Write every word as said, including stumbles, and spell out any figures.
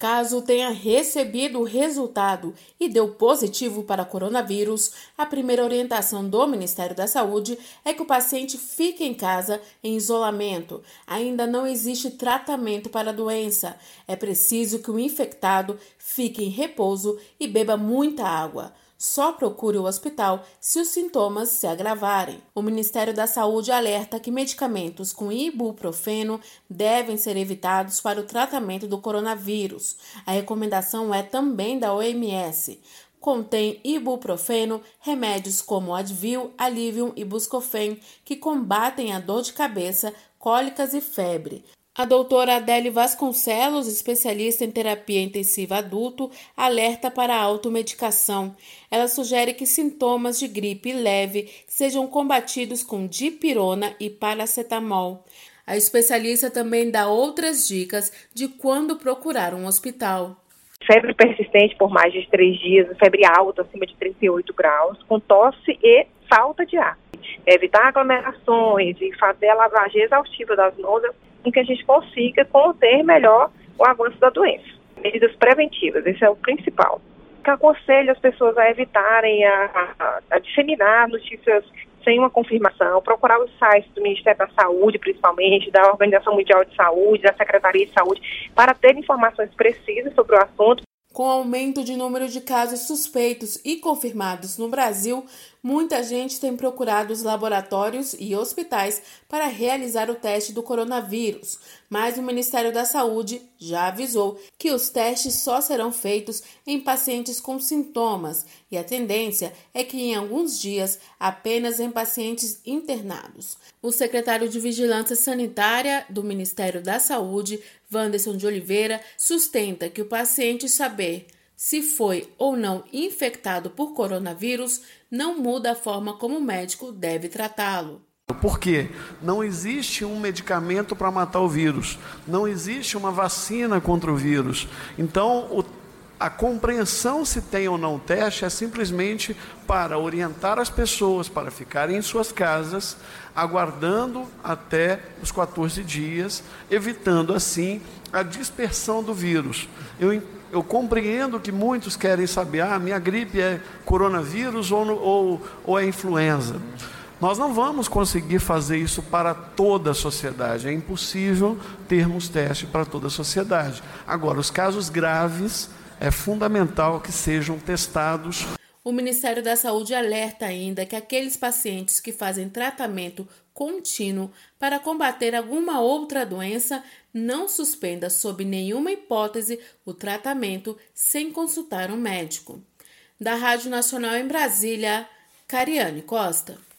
Caso tenha recebido o resultado e deu positivo para coronavírus, a primeira orientação do Ministério da Saúde é que o paciente fique em casa em isolamento. Ainda não existe tratamento para a doença. É preciso que o infectado fique em repouso e beba muita água. Só procure o hospital se os sintomas se agravarem. O Ministério da Saúde alerta que medicamentos com ibuprofeno devem ser evitados para o tratamento do coronavírus. A recomendação é também da O M S. Contém ibuprofeno, remédios como Advil, Alivium e Buscofen, que combatem a dor de cabeça, cólicas e febre. A doutora Adele Vasconcelos, especialista em terapia intensiva adulto, alerta para a automedicação. Ela sugere que sintomas de gripe leve sejam combatidos com dipirona e paracetamol. A especialista também dá outras dicas de quando procurar um hospital. Febre persistente por mais de três dias, febre alta, acima de trinta e oito graus, com tosse e falta de ar. Evitar aglomerações e fazer a lavagem exaustiva das mãos, em que a gente consiga conter melhor o avanço da doença. Medidas preventivas, esse é o principal. Que aconselho as pessoas a evitarem, a, a, a disseminar notícias sem uma confirmação, procurar os sites do Ministério da Saúde, principalmente, da Organização Mundial de Saúde, da Secretaria de Saúde, para ter informações precisas sobre o assunto. Com o aumento de número de casos suspeitos e confirmados no Brasil, muita gente tem procurado os laboratórios e hospitais para realizar o teste do coronavírus, mas o Ministério da Saúde já avisou que os testes só serão feitos em pacientes com sintomas e a tendência é que em alguns dias apenas em pacientes internados. O secretário de Vigilância Sanitária do Ministério da Saúde, Wanderson de Oliveira, sustenta que o paciente saber se foi ou não infectado por coronavírus não muda a forma como o médico deve tratá-lo. Por quê? Não existe um medicamento para matar o vírus, não existe uma vacina contra o vírus. Então, o, a compreensão se tem ou não teste é simplesmente para orientar as pessoas para ficarem em suas casas, aguardando até os quatorze dias, evitando assim a dispersão do vírus. Eu Eu compreendo que muitos querem saber, ah, minha gripe é coronavírus ou, ou, ou é influenza. Nós não vamos conseguir fazer isso para toda a sociedade. É impossível termos teste para toda a sociedade. Agora, os casos graves, é fundamental que sejam testados. O Ministério da Saúde alerta ainda que aqueles pacientes que fazem tratamento contínuo para combater alguma outra doença não suspenda sob nenhuma hipótese o tratamento sem consultar um médico. Da Rádio Nacional em Brasília, Cariane Costa.